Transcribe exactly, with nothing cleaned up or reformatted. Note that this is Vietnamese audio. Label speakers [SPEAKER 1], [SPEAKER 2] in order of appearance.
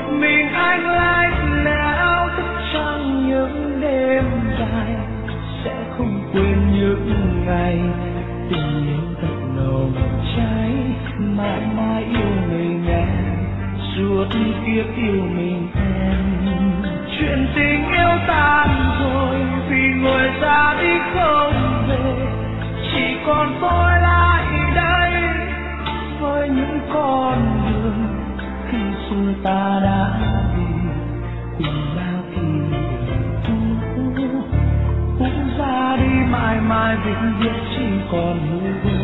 [SPEAKER 1] một mình anh lạnh lẽo thức trong những đêm dài, sẽ không quên những ngày tình yêu thật nồng cháy. Mãi mãi yêu mình em, suốt kiếp yêu mình em. Chuyện tình yêu tan rồi vì người ra đi không về, chỉ còn tôi lại đây với những con đường khi xưa ta đã đi, cùng bao kỷ niệm cũ ra đi mãi mãi vĩnh viễn chỉ còn hư vô.